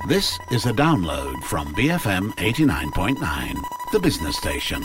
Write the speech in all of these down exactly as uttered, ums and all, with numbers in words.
This is a download from B F M eighty-nine point nine, the business station.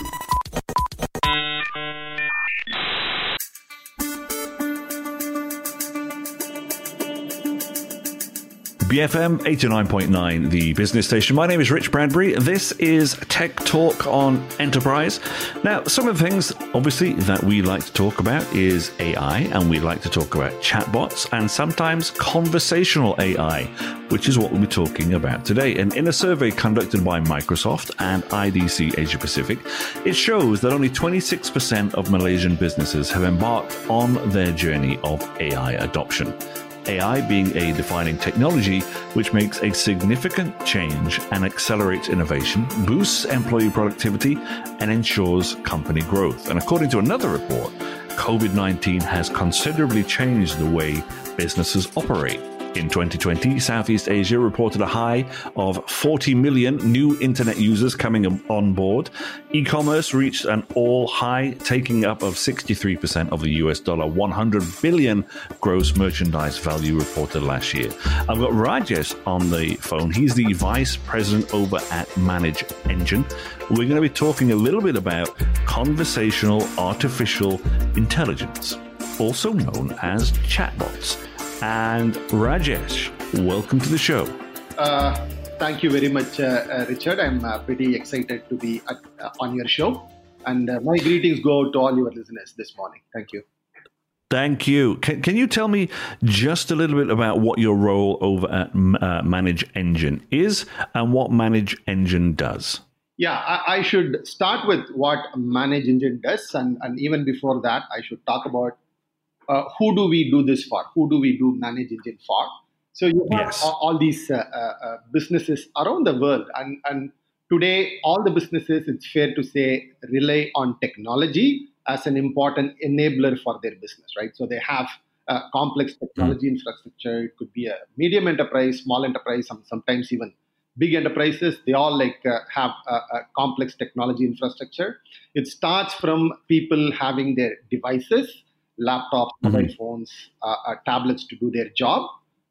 B F M eighty-nine point nine, the business station. My name is Rich Bradbury. This is Tech Talk on Enterprise. Now, some of the things, obviously, that we like to talk about is A I, and we like to talk about chatbots, and sometimes conversational A I, which is what we'll be talking about today. And in a survey conducted by Microsoft and I D C Asia Pacific, it shows that only twenty-six percent of Malaysian businesses have embarked on their journey of A I adoption. A I being a defining technology which makes a significant change and accelerates innovation, boosts employee productivity, and ensures company growth. And according to another report, COVID nineteen has considerably changed the way businesses operate. In twenty twenty, Southeast Asia reported a high of forty million new internet users coming on board. E-commerce reached an all-high, taking up of sixty-three percent of the U S dollar one hundred billion gross merchandise value reported last year. I've got Rajesh on the phone. He's the vice president over at Manage Engine. We're going to be talking a little bit about conversational artificial intelligence, also known as chatbots. And Rajesh, welcome to the show. Uh, thank you very much, uh, uh, Richard. I'm uh, pretty excited to be at, uh, on your show. And uh, my greetings go to all your listeners this morning. Thank you. Thank you. Can, can you tell me just a little bit about what your role over at uh, Manage Engine is and what Manage Engine does? Yeah, I, I should start with what Manage Engine does. And, and even before that, I should talk about Uh, who do we do this for? Who do we do Manage Engine for? So you have yes. all, all these uh, uh, businesses around the world. And, and today, all the businesses, it's fair to say, rely on technology as an important enabler for their business, right? So they have uh, complex technology mm. infrastructure. It could be a medium enterprise, small enterprise, some, sometimes even big enterprises. They all like uh, have a, a complex technology infrastructure. It starts from people having their devices, laptops, mobile mm-hmm. phones, uh, uh, tablets to do their job,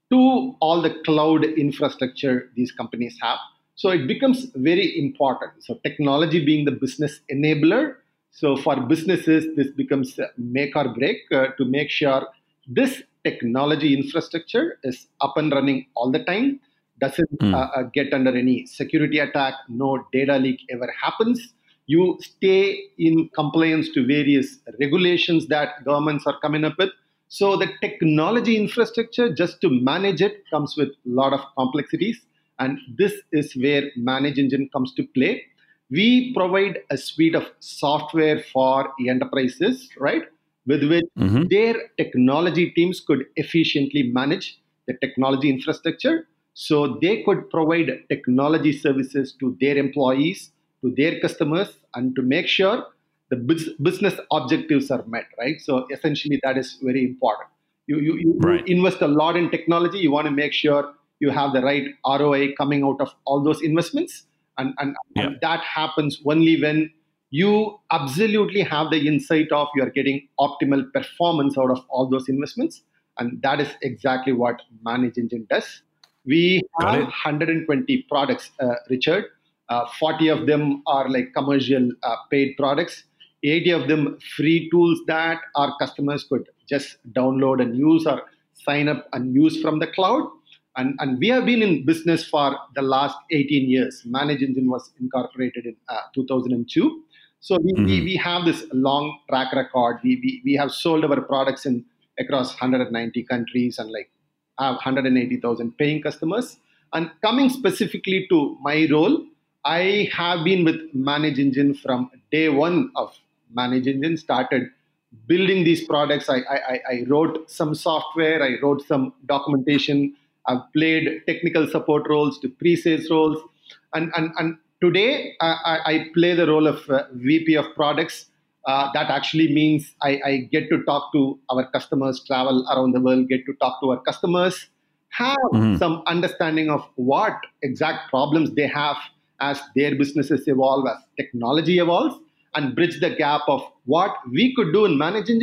to all the cloud infrastructure these companies have. So it becomes very important. So technology being the business enabler. So for businesses, this becomes make or break uh, to make sure this technology infrastructure is up and running all the time, doesn't mm. uh, uh, get under any security attack, no data leak ever happens. You stay in compliance to various regulations that governments are coming up with. So the technology infrastructure, just to manage it, comes with a lot of complexities. And this is where Manage Engine comes to play. We provide a suite of software for enterprises, right, with which mm-hmm. their technology teams could efficiently manage the technology infrastructure. So they could provide technology services to their employees, to their customers, and to make sure the business objectives are met, right? So essentially, that is very important. You, you, you right. invest a lot in technology. You want to make sure you have the right R O I coming out of all those investments. And, and, yeah. and that happens only when you absolutely have the insight of you are getting optimal performance out of all those investments. And that is exactly what Manage Engine does. We have one hundred twenty products, uh, Richard. Uh, forty of them are like commercial uh, paid products, eighty of them free tools that our customers could just download and use or sign up and use from the cloud. And, and we have been in business for the last eighteen years. Manage Engine was incorporated in uh, two thousand two. So we, mm-hmm. we, we have this long track record. We, we, we have sold our products in across one hundred ninety countries and like have one hundred eighty thousand paying customers. And coming specifically to my role, I have been with Manage Engine from day one of Manage Engine, started building these products. I, I, I wrote some software, I wrote some documentation, I've played technical support roles to pre-sales roles. And, and, and today I, I play the role of uh, V P of products. Uh, that actually means I, I get to talk to our customers, travel around the world, get to talk to our customers, have mm-hmm. some understanding of what exact problems they have as their businesses evolve, as technology evolves, and bridge the gap of what we could do in Manage Engine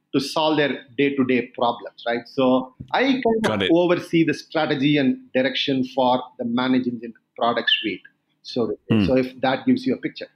to solve their day-to-day problems, right? So I kind Got of it. oversee the strategy and direction for the Manage Engine product suite. So, to say. So if that gives you a picture.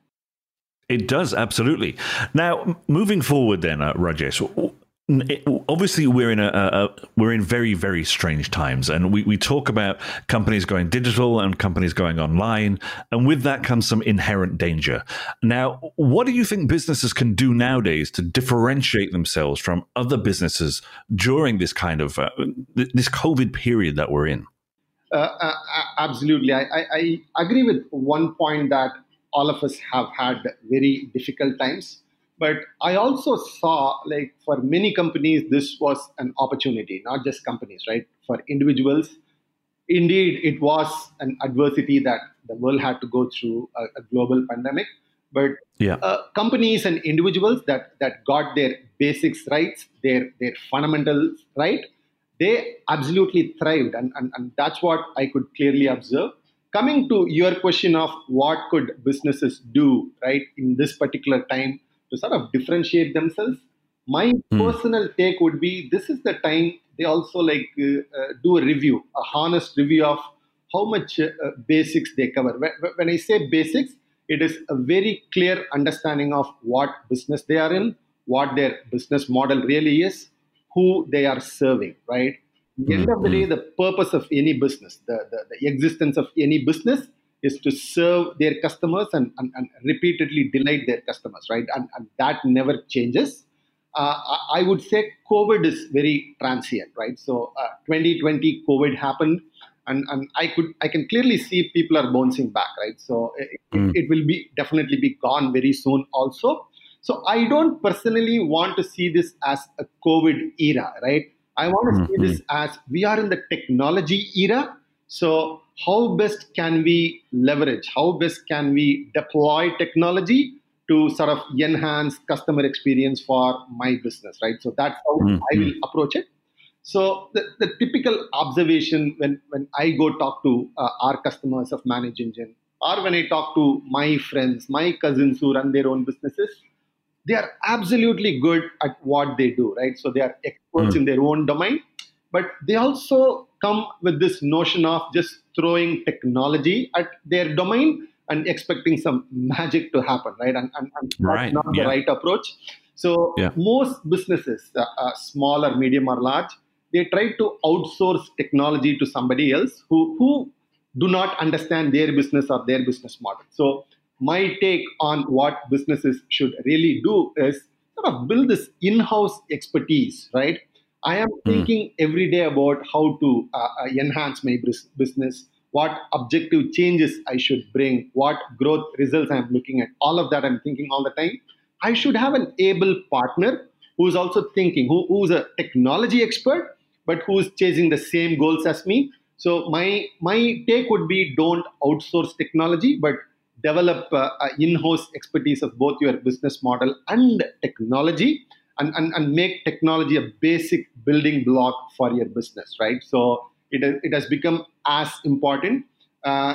It does, absolutely. Now, m- moving forward, then, uh, Rajesh. w- n- it- Obviously, we're in a, a, a we're in very very strange times, and we, we talk about companies going digital and companies going online, and with that comes some inherent danger. Now, what do you think businesses can do nowadays to differentiate themselves from other businesses during this kind of uh, th- this COVID period that we're in? Uh, uh, absolutely. I, I, I agree with one point that all of us have had very difficult times. But I also saw, like, for many companies, this was an opportunity, not just companies, right? For individuals, indeed, it was an adversity that the world had to go through a, a global pandemic. But Yeah. uh, companies and individuals that, that got their basics right, their, their fundamentals right, they absolutely thrived. And, and, and that's what I could clearly observe. Coming to your question of what could businesses do, right, in this particular time to sort of differentiate themselves, my personal take would be this is the time they also like uh, uh, do a review, a honest review of how much uh, uh, basics they cover. When, when I say basics, it is a very clear understanding of what business they are in, what their business model really is, who they are serving, right? At the end of the day, the purpose of any business, the, the, the existence of any business is to serve their customers and, and, and repeatedly delight their customers, right? And, and that never changes. Uh, I I would say COVID is very transient, right? So uh, twenty twenty COVID happened, and, and I could I can clearly see people are bouncing back, right? So it, it, it will be definitely be gone very soon also. So I don't personally want to see this as a COVID era, right? I want to see this as we are in the technology era. So how best can we leverage? How best can we deploy technology to sort of enhance customer experience for my business, right? So that's how I will approach it. So the, the typical observation when, when I go talk to uh, our customers of Manage Engine, or when I talk to my friends, my cousins who run their own businesses, they are absolutely good at what they do, right? So they are experts in their own domain, but they also come with this notion of just throwing technology at their domain and expecting some magic to happen, right? And, and, and Right, that's not the yeah. right approach. So Yeah. most businesses, uh, uh, small or medium or large, they try to outsource technology to somebody else who, who do not understand their business or their business model. So my take on what businesses should really do is sort of build this in-house expertise, right? I am thinking every day about how to uh, uh, enhance my bus- business, what objective changes I should bring, what growth results I'm looking at. All of that I'm thinking all the time. I should have an able partner who's also thinking, who, who's a technology expert, but who's chasing the same goals as me. So my my take would be don't outsource technology, but develop uh, uh, in-house expertise of both your business model and technology, and, and, and make technology a basic building block for your business, right? So it, has- it has become as important. Uh,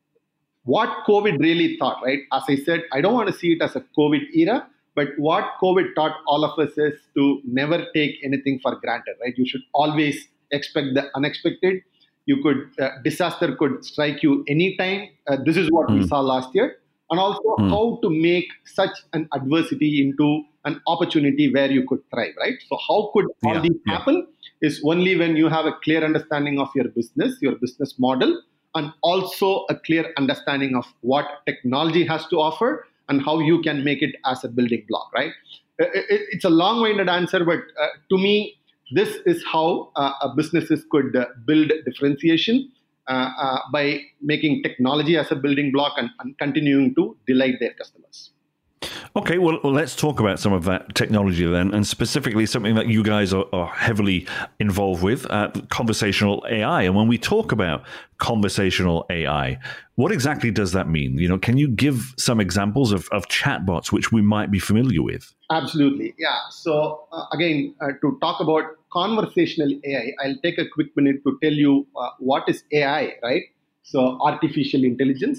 what COVID really taught, right? As I said, I don't want to see it as a COVID era, but what COVID taught all of us is to never take anything for granted, right? You should always expect the unexpected. You could uh, disaster could strike you anytime. Uh, this is what we saw last year, and also how to make such an adversity into an opportunity where you could thrive, right? So how could all Yeah, these yeah. happen is only when you have a clear understanding of your business, your business model, and also a clear understanding of what technology has to offer and how you can make it as a building block, right? Uh, it- It's a long-winded answer, but uh, to me, this is how uh, uh, businesses could uh, build differentiation uh, uh, by making technology as a building block and, and continuing to delight their customers. Okay, well, well, let's talk about some of that technology then, and specifically something that you guys are, are heavily involved with, uh, conversational A I. And when we talk about conversational A I, what exactly does that mean? You know, can you give some examples of, of chatbots which we might be familiar with? Absolutely. Yeah. So, uh, again, uh, to talk about conversational A I, I'll take a quick minute to tell you uh, what is A I, right? So, artificial intelligence.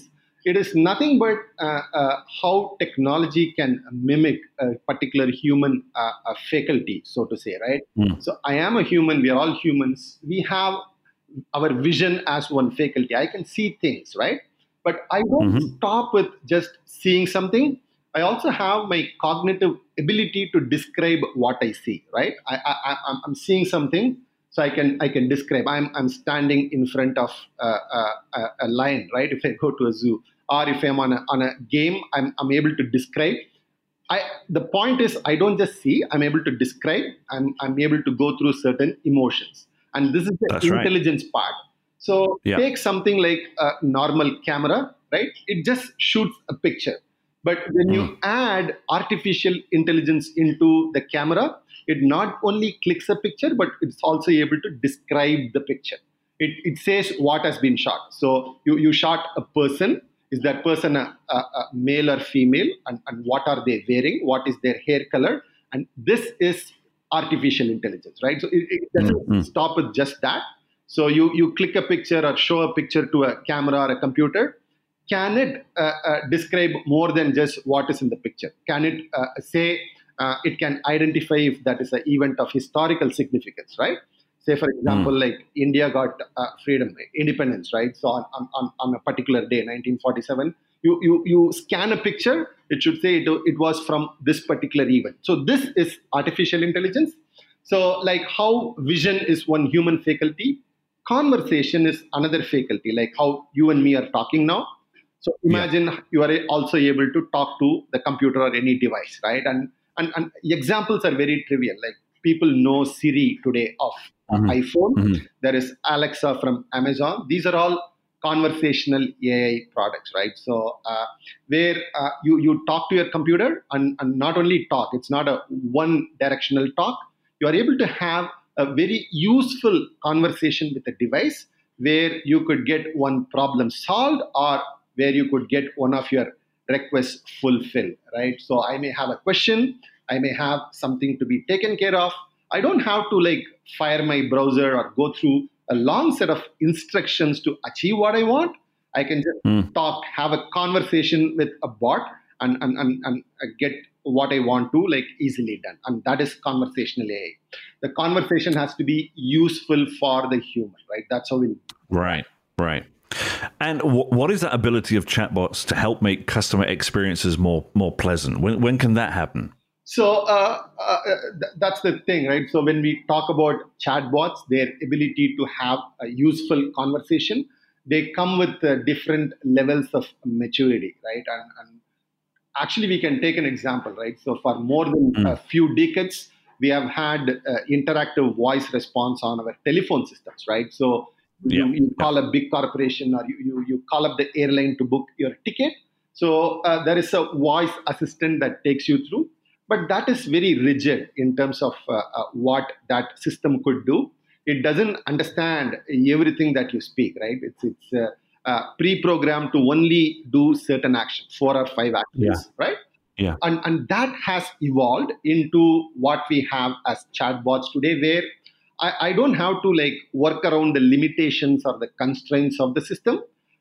it is nothing but uh, uh, how technology can mimic a particular human uh, uh, faculty, so to say, right? Mm. So I am a human. We are all humans. We have our vision as one faculty. I can see things, right? But I don't mm-hmm. stop with just seeing something. I also have my cognitive ability to describe what I see, right? I, I, I'm seeing something, so I can I can describe. I'm I'm standing in front of uh, a, a lion, right? If I go to a zoo, or if I'm on a on a game, I'm I'm able to describe. I the point is, I don't just see. I'm able to describe. I'm I'm able to go through certain emotions, and this is the That's intelligence right. part. So yeah. take something like a normal camera, right? It just shoots a picture. But when mm. you add artificial intelligence into the camera, it not only clicks a picture, but it's also able to describe the picture. It, it says what has been shot. So you, you shot a person. Is that person a, a, a male or female? And, and what are they wearing? What is their hair color? And this is artificial intelligence, right? So it, it doesn't mm-hmm. stop with just that. So you, you click a picture or show a picture to a camera or a computer. Can it uh, uh, describe more than just what is in the picture? Can it uh, say uh, it can identify if that is an event of historical significance, right? Say, for example, mm. like India got uh, freedom, independence, right? So on, on, on a particular day, nineteen forty-seven, you, you, you scan a picture, it should say it, it was from this particular event. So this is artificial intelligence. So like how vision is one human faculty, conversation is another faculty, like how you and me are talking now. So imagine yeah. you are also able to talk to the computer or any device, right? And, and, and examples are very trivial. Like people know Siri today of mm-hmm. iPhone. Mm-hmm. There is Alexa from Amazon. These are all conversational A I products, right? So uh, where uh, you, you talk to your computer and, and not only talk, it's not a one directional talk. You are able to have a very useful conversation with the device where you could get one problem solved or where you could get one of your requests fulfilled, right? So I may have a question, I may have something to be taken care of. I don't have to like fire my browser or go through a long set of instructions to achieve what I want. I can just mm. talk, have a conversation with a bot and, and, and, and get what I want to like easily done. And that is conversational A I. The conversation has to be useful for the human, right? That's how we... Right, right. And w- what is that ability of chatbots to help make customer experiences more more pleasant? When when can that happen? So uh, uh, th- that's the thing, right? So when we talk about chatbots, their ability to have a useful conversation, they come with uh, different levels of maturity, right? And, and actually, we can take an example, right? So for more than mm. a few decades, we have had uh, interactive voice response on our telephone systems, right? So You, yeah. you call a big corporation or you, you, you call up the airline to book your ticket. So uh, there is a voice assistant that takes you through. But that is very rigid in terms of uh, uh, what that system could do. It doesn't understand everything that you speak, right? It's, it's uh, uh, pre-programmed to only do certain actions, four or five actions, yeah. right? Yeah. And, and that has evolved into what we have as chatbots today, where I, I don't have to like work around the limitations or the constraints of the system.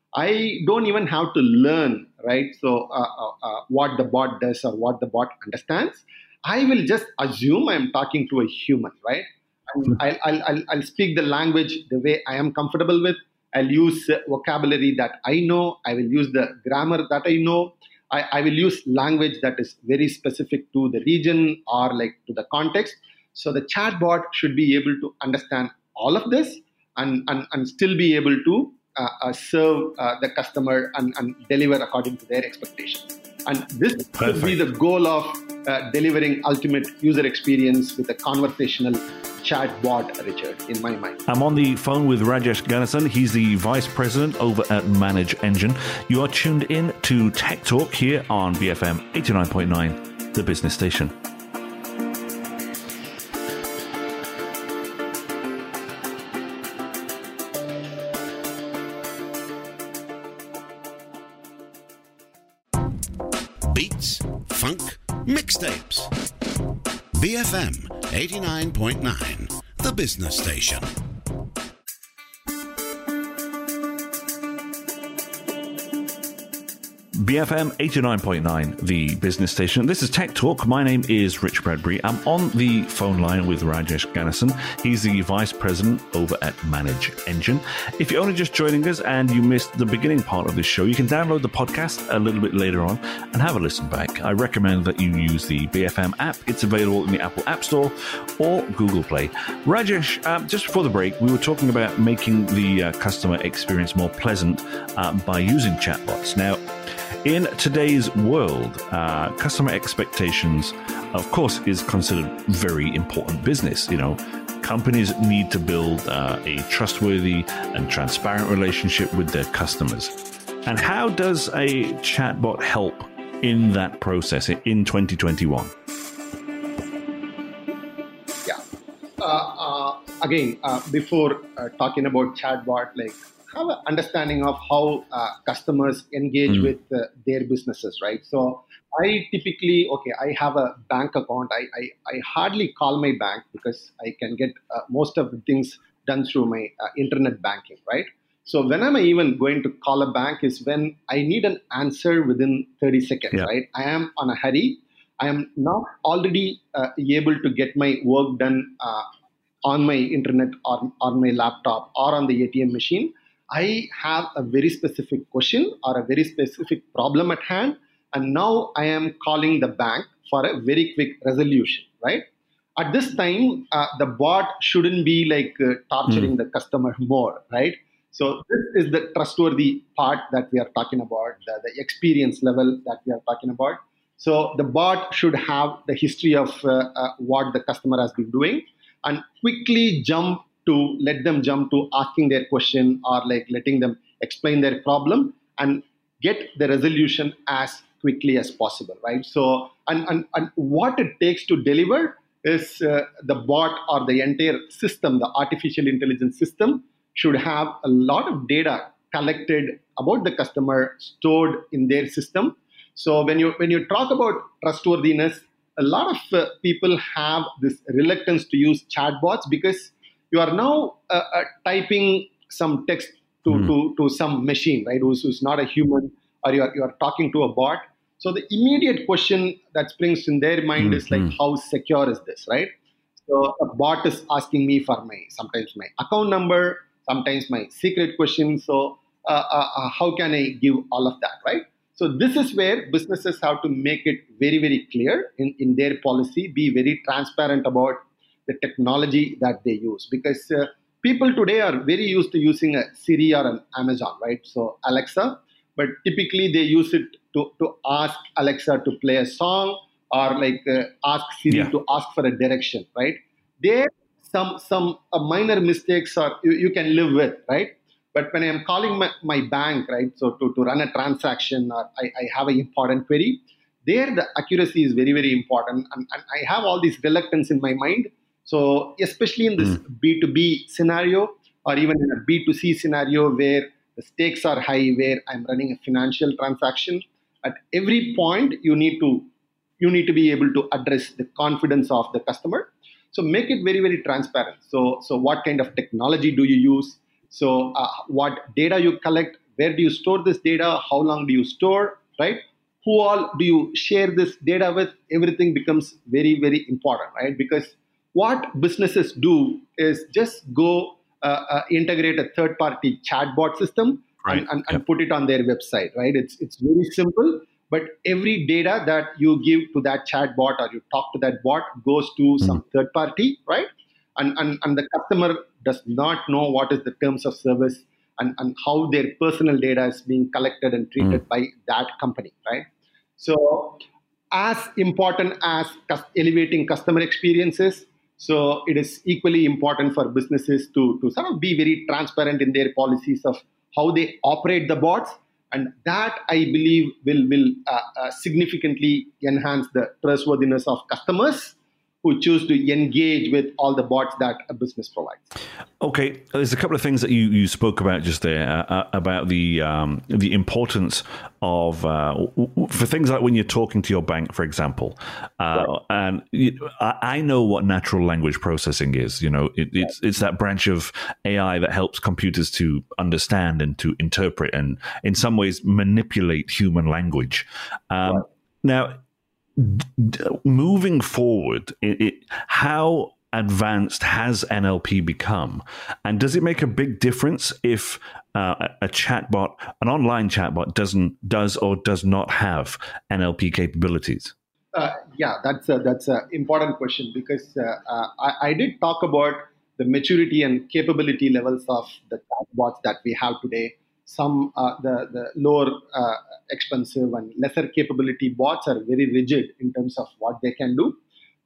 I don't even have to learn, right? So uh, uh, uh, what the bot does or what the bot understands. I will just assume I'm talking to a human, right? And I'll, I'll, I'll, I'll speak the language the way I am comfortable with. I'll use vocabulary that I know. I will use the grammar that I know. I, I will use language that is very specific to the region or like to the context. So the chatbot should be able to understand all of this and, and, and still be able to uh, uh, serve uh, the customer and, and deliver according to their expectations. And this Perfect. Should be the goal of uh, delivering ultimate user experience with a conversational chatbot, Richard, in my mind. I'm on the phone with Rajesh Ganesan. He's the Vice President over at Manage Engine. You are tuned in to Tech Talk here on B F M eighty-nine point nine, the business station. Beats, funk, mixtapes. B F M eighty-nine point nine, the business station. B F M eighty-nine point nine, the business station. This is Tech Talk. My name is Rich Bradbury. I'm on the phone line with Rajesh Ganesan. He's the Vice President over at Manage Engine. If you're only just joining us and you missed the beginning part of this show, you can download the podcast a little bit later on and have a listen back. I recommend that you use the B F M app. It's available in the Apple App Store or Google Play. Rajesh, um, just before the break, we were talking about making the uh, customer experience more pleasant uh, by using chatbots. Now, in today's world, uh, customer expectations, of course, is considered very important business. You know, companies need to build uh, a trustworthy and transparent relationship with their customers. And how does a chatbot help in that process in twenty twenty-one? Yeah. Uh, uh, again, uh, before uh, talking about chatbot, like, have an understanding of how uh, customers engage mm. with uh, their businesses, right? So I typically, okay, I have a bank account. I, I, I hardly call my bank because I can get uh, most of the things done through my uh, internet banking, right? So when am I even going to call a bank is when I need an answer within thirty seconds, yeah. right? I am on a hurry. I am not already uh, able to get my work done uh, on my internet or on my laptop or on the A T M machine. I have a very specific question or a very specific problem at hand, and now I am calling the bank for a very quick resolution, right? At this time, uh, the bot shouldn't be like uh, torturing mm. the customer more, right? So this is the trustworthy part that we are talking about, the, the experience level that we are talking about. So the bot should have the history of uh, uh, what the customer has been doing and quickly jump to let them jump to asking their question or like letting them explain their problem and get the resolution as quickly as possible, right? So, and, and, and what it takes to deliver is uh, the bot or the entire system, the artificial intelligence system should have a lot of data collected about the customer stored in their system. So when you, when you talk about trustworthiness, a lot of uh, people have this reluctance to use chatbots because you are now uh, uh, typing some text to, mm. to, to some machine, right, who's, who's not a human, or you are, you are talking to a bot. So the immediate question that springs in their mind mm. is like, mm. how secure is this, right? So a bot is asking me for my, sometimes my account number, sometimes my secret question. So uh, uh, how can I give all of that, right? So this is where businesses have to make it very, very clear in, in their policy, be very transparent about the technology that they use, because uh, people today are very used to using a Siri or an Amazon, right? So Alexa, but typically they use it to, to ask Alexa to play a song or like uh, ask Siri yeah. to ask for a direction, right? There some some uh, minor mistakes are you, you can live with, right? But when I am calling my, my bank, right, so to, to run a transaction or I, I have an important query, there the accuracy is very, very important. And, and I have all these reluctance in my mind. So especially in this mm. B two B scenario or even in a B two C scenario where the stakes are high, where I'm running a financial transaction, at every point you need to you need to be able to address the confidence of the customer. So make it very, very transparent. So, so what kind of technology do you use? So uh, what data you collect? Where do you store this data? How long do you store, right? Who all do you share this data with? Everything becomes very, very important, right? Because what businesses do is just go uh, uh, integrate a third-party chatbot system right. and, and, yep. and put it on their website, right? It's it's very simple, but every data that you give to that chatbot or you talk to that bot goes to mm. some third party, right? And, and and the customer does not know what is the terms of service and, and how their personal data is being collected and treated mm. by that company, right? So as important as elevating customer experiences, so it is equally important for businesses to, to sort of be very transparent in their policies of how they operate the bots. And that, I believe, will, will uh, uh, significantly enhance the trustworthiness of customers who choose to engage with all the bots that a business provides. Okay, there's a couple of things that you, you spoke about just there uh, about the um, the importance of uh, for things like when you're talking to your bank, for example. Uh, right. And you, I, I know what natural language processing is. You know, it, it's it's that branch of A I that helps computers to understand and to interpret and, in some ways, manipulate human language. Um, right. Now. D- moving forward, it, it, how advanced has N L P become? And does it make a big difference if uh, a, a chatbot, an online chatbot, doesn't does or does not have N L P capabilities? Uh, yeah, that's a, that's an important question because uh, uh, I, I did talk about the maturity and capability levels of the chatbots that we have today. Some uh, the the lower uh, expensive and lesser capability bots are very rigid in terms of what they can do.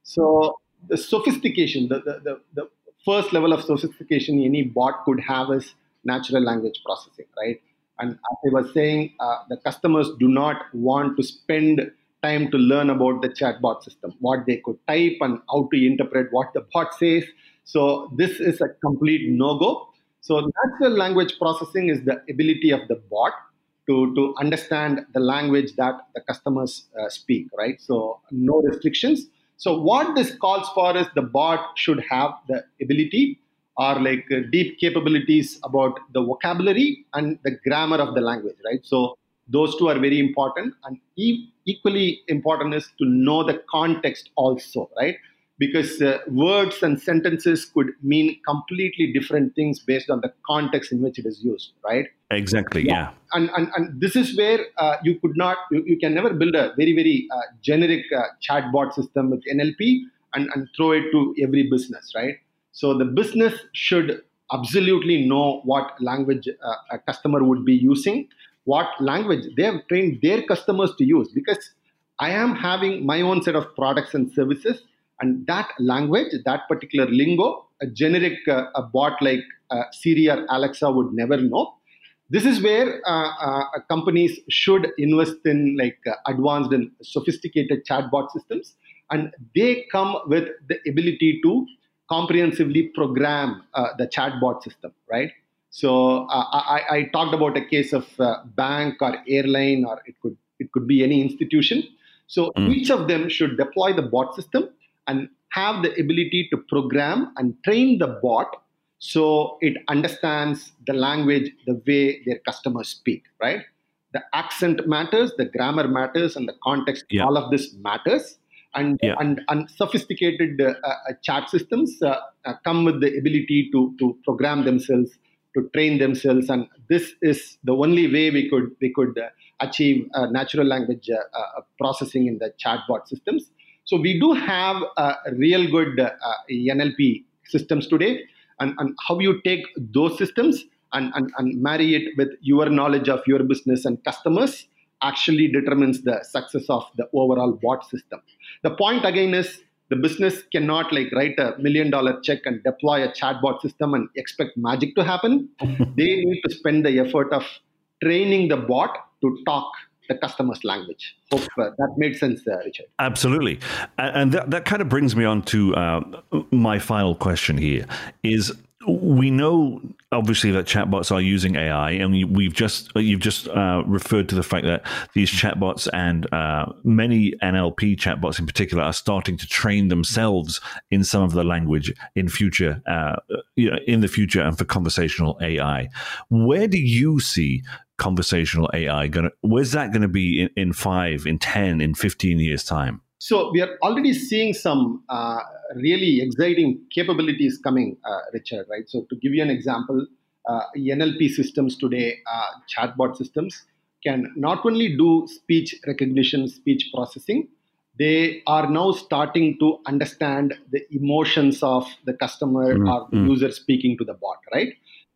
So the sophistication, the, the, the, the first level of sophistication any bot could have is natural language processing, right? And as I was saying, uh, the customers do not want to spend time to learn about the chatbot system, what they could type and how to interpret what the bot says. So this is a complete no-go. So natural language processing is the ability of the bot to, to understand the language that the customers uh, speak, right? So no restrictions. So what this calls for is the bot should have the ability or like uh, deep capabilities about the vocabulary and the grammar of the language, right? So those two are very important. And e- equally important is to know the context also, right? Because uh, words and sentences could mean completely different things based on the context in which it is used, right? Exactly, yeah. yeah. And, and and this is where uh, you could not, you, you can never build a very, very uh, generic uh, chatbot system with N L P and, and throw it to every business, right? So the business should absolutely know what language uh, a customer would be using, what language they have trained their customers to use, because I am having my own set of products and services. And that language, that particular lingo, a generic uh, a bot like uh, Siri or Alexa would never know. This is where uh, uh, companies should invest in like uh, advanced and sophisticated chatbot systems, and they come with the ability to comprehensively program uh, the chatbot system, right? So uh, I, I talked about a case of uh, bank or airline, or it could it could be any institution. So mm. each of them should deploy the bot system and have the ability to program and train the bot so it understands the language the way their customers speak, right? The accent matters, the grammar matters, and the context, yeah. all of this matters. And, yeah. and, and sophisticated uh, uh, chat systems uh, uh, come with the ability to, to program themselves, to train themselves. And this is the only way we could, we could uh, achieve uh, natural language uh, uh, processing in the chatbot systems. So we do have uh, real good uh, N L P systems today, and, and how you take those systems and, and, and marry it with your knowledge of your business and customers actually determines the success of the overall bot system. The point again is the business cannot like write a million dollar check and deploy a chatbot system and expect magic to happen. They need to spend the effort of training the bot to talk the customer's language. Hope uh, that made sense, uh, Richard. Absolutely. And that, that kind of brings me on to uh, my final question here is, we know obviously that chatbots are using A I, and we've just you've just uh, referred to the fact that these chatbots and uh, many N L P chatbots in particular are starting to train themselves in some of the language in future, uh, you know, in the future, and for conversational A I. Where do you see conversational A I going to? Where's that going to be in, in five, in ten, in fifteen years' time? So we are already seeing some uh, really exciting capabilities coming, uh, Richard, right? So to give you an example, uh, N L P systems today, uh, chatbot systems, can not only do speech recognition, speech processing, they are now starting to understand the emotions of the customer mm-hmm. or the user speaking to the bot, right?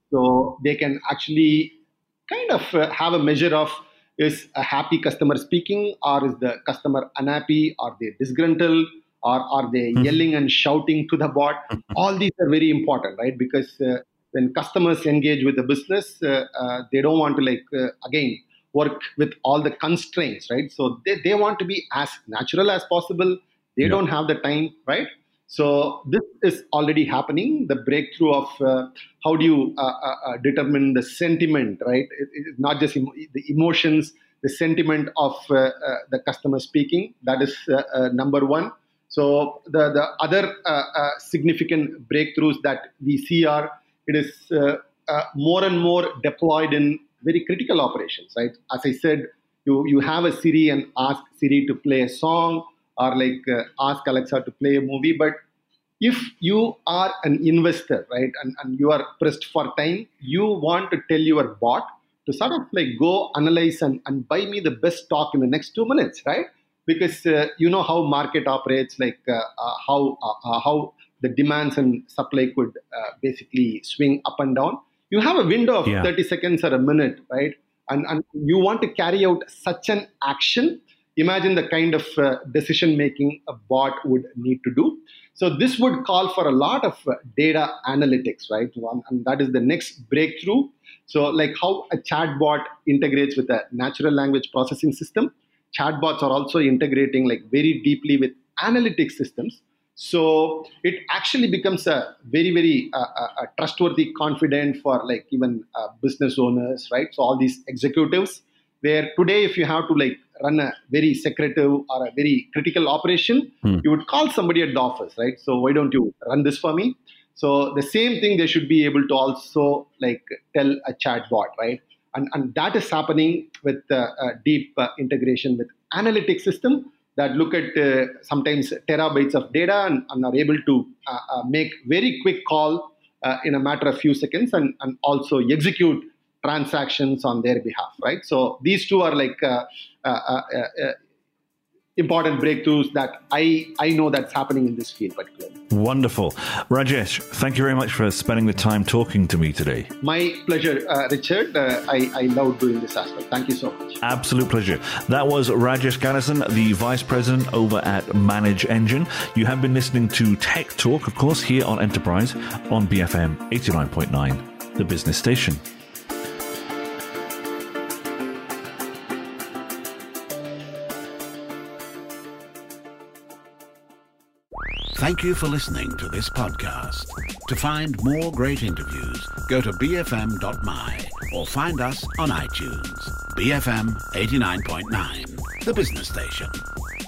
So they can actually kind of uh, have a measure of, is a happy customer speaking, or is the customer unhappy, are they disgruntled, or are they mm-hmm. yelling and shouting to the bot? All these are very important, right? Because uh, when customers engage with the business, uh, uh, they don't want to like, uh, again, work with all the constraints, right? So they, they want to be as natural as possible. They yeah. don't have the time, right? So this is already happening. The breakthrough of uh, how do you uh, uh, determine the sentiment, right? It, it's not just emo- the emotions, the sentiment of uh, uh, the customer speaking. That is uh, uh, number one. So the, the other uh, uh, significant breakthroughs that we see are, it is uh, uh, more and more deployed in very critical operations, right? As I said, you, you have a Siri and ask Siri to play a song, or like uh, ask Alexa to play a movie. But if you are an investor, right, and, and you are pressed for time, you want to tell your bot to sort of like go analyze and, and buy me the best stock in the next two minutes, right? Because uh, you know how market operates, like uh, uh, how uh, how the demands and supply could uh, basically swing up and down. You have a window of yeah. thirty seconds or a minute, right? And, and you want to carry out such an action. Imagine the kind of uh, decision making a bot would need to do. So this would call for a lot of uh, data analytics, right? One, and that is the next breakthrough. So like how a chatbot integrates with a natural language processing system, chatbots are also integrating like very deeply with analytics systems. So it actually becomes a very, very uh, a trustworthy confidant for like even uh, business owners, right? So all these executives, where today if you have to like run a very secretive or a very critical operation, hmm. you would call somebody at the office, right? So why don't you run this for me? So the same thing they should be able to also like tell a chatbot, right? And, and that is happening with uh, a deep uh, integration with analytics system that look at uh, sometimes terabytes of data and, and are able to uh, uh, make very quick call uh, in a matter of few seconds and, and also execute transactions on their behalf, right? So these two are like uh, uh, uh, uh, important breakthroughs that I, I know that's happening in this field particularly. Wonderful. Rajesh, thank you very much for spending the time talking to me today. My pleasure, uh, Richard. Uh, I, I love doing this as well. Thank you so much. Absolute pleasure. That was Rajesh Ganesan, the Vice President over at Manage Engine. You have been listening to Tech Talk, of course, here on Enterprise on B F M eighty-nine point nine, the business station. Thank you for listening to this podcast. To find more great interviews, go to b f m dot m y or find us on iTunes. B F M eighty-nine point nine, the business station.